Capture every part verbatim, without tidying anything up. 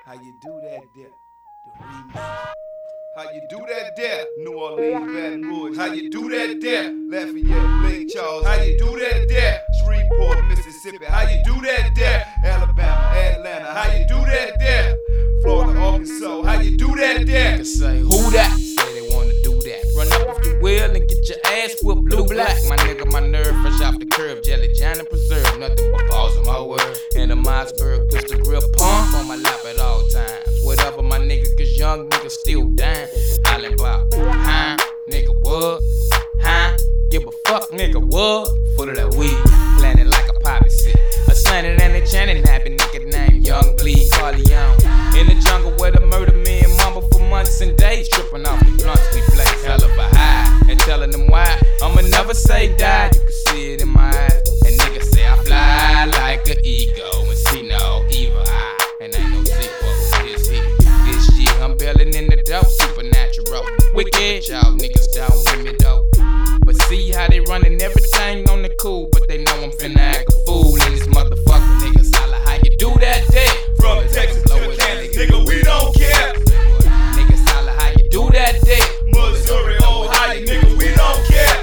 How you do that there? The remix. How you do that there? New Orleans, Baton Rouge. How you do that there? Lafayette, Lake Charles. How you do that there? Shreveport, Mississippi. How you do that there? Alabama, Atlanta. How you do that there? Florida, Arkansas. How you do that there? Niggas say, who that? Say they wanna do that. Run up if you will and get your ass whipped blue black. My nigga, my nerve fresh off the curve. Jelly, Johnny preserve. Nothing but balls in my word. And a Mossberg pistol grip pump on my lap at all times. Whatever my nigga, cause young niggas still dying. Hollin' about, huh? Nigga, what? Huh? Give a fuck, nigga, what? Full of that weed, planning like a poppy seed. A slanted and a chanting happy nigga named Young Bleed Corleone. In the jungle where the murder me and mama for months and days. Tripping off the blunts, we play hell of a high. And telling them why, I'ma never say die. You can see it in my eyes. And niggas say I fly like an ego and see no evil eye. And ain't no sequel, it's here. This year I'm belling in the dope, supernatural. Wicked, y'all niggas don't with me though. But see how they running everything on the cool, but they know I'm finna act a fool in this motherfucker. Niggas holla how you do that day. From Texas to Kansas, nigga, we don't care. Niggas holla how you do that day. Missouri, Ohio, nigga, we don't care.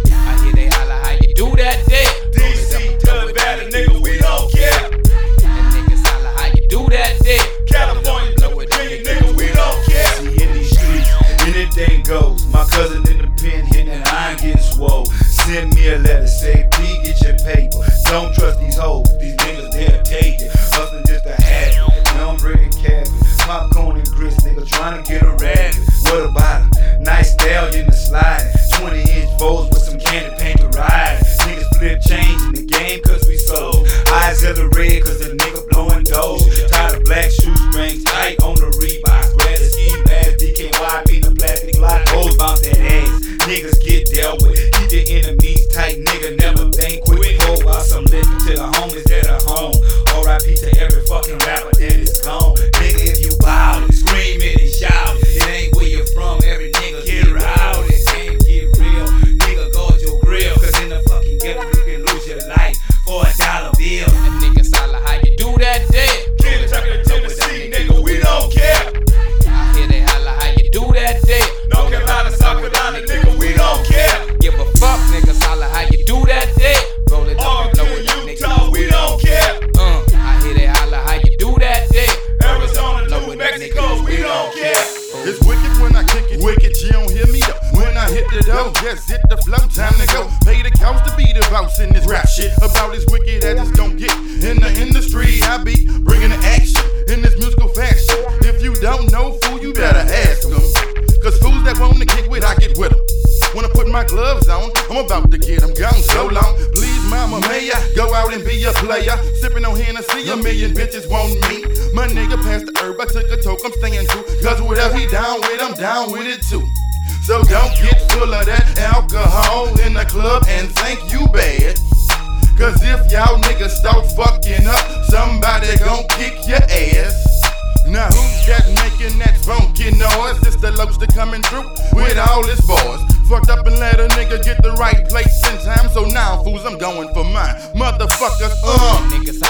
I hear they holla how you do that day. D C to Nevada, nigga, we don't care. And niggas holla how you do that day. California to Virginia, nigga, we don't care. See, in these streets, anything goes. My cousin in the pen hitting and I ain't getting swole. Send me a letter, say, please get your paper. Don't trust these hoes, these niggas, they'll take it. Hustling just to have it. Now I'm bringing cabbage, popcorn and grits, nigga, trying to get a rag. What about it? Nice stallion to slide. twenty inch foes with some candy paint to ride. Niggas flip change in the game cause we sold. Eyes hella red cause the nigga blowing dough. Tired of black shoestrings tight on the Reeboks. Red as ski bags, D K Y, me the plastic lot. Hoes bounce that ass. Niggas get dealt with. Keep the enemies tight, nigga, never think quick. Hold out some liquor to the homies that are home. R I P to every fucking rapper that is gone. Nigga, if you wild, scream it and shout. It ain't where you're from, every nigga get rowdy. Can't get real, nigga, guard your grill. Cause in the fucking ghetto, you can lose your life for a dollar bill. And niggas holla how you do that day. Kentucky to Tennessee, nigga, we don't care. I hear they holla how you do that day. North Carolina, South Carolina, nigga, we don't care. Give a fuck, niggas holla how you do that day. Roll it up and blow it up, Utah, we don't care. Uh, I hear they holla how you do that day. Arizona, New Mexico, we don't care. It's wicked when I kick it, wicked, you don't hear me though. When I hit the dough, just hit the flow, time to go. Pay the cost to be the boss in this rap shit. About as wicked as it's gon' get. In the industry, I be bringing the action in this musical fashion. If you don't know, fool, you better ask them. Cause fools that wanna kick with, I get with them. When I put my gloves on, I'm about to get them gone so long. Please, mama, may I go out and be a player? Sipping on Hennessy, a million bitches want me. My nigga passed the herb, I took a toke, I'm staying true. Cause whatever he down with, I'm down with it too. So don't get full of that alcohol in the club and think you bad. Cause if y'all niggas start fucking up, somebody gon' kick your ass. Now who's that making that funky noise? It's the Lobster coming through with all his boys. Fucked up and let a nigga get the right place and time. So now fools, I'm going for mine. Motherfuckers, uh Niggas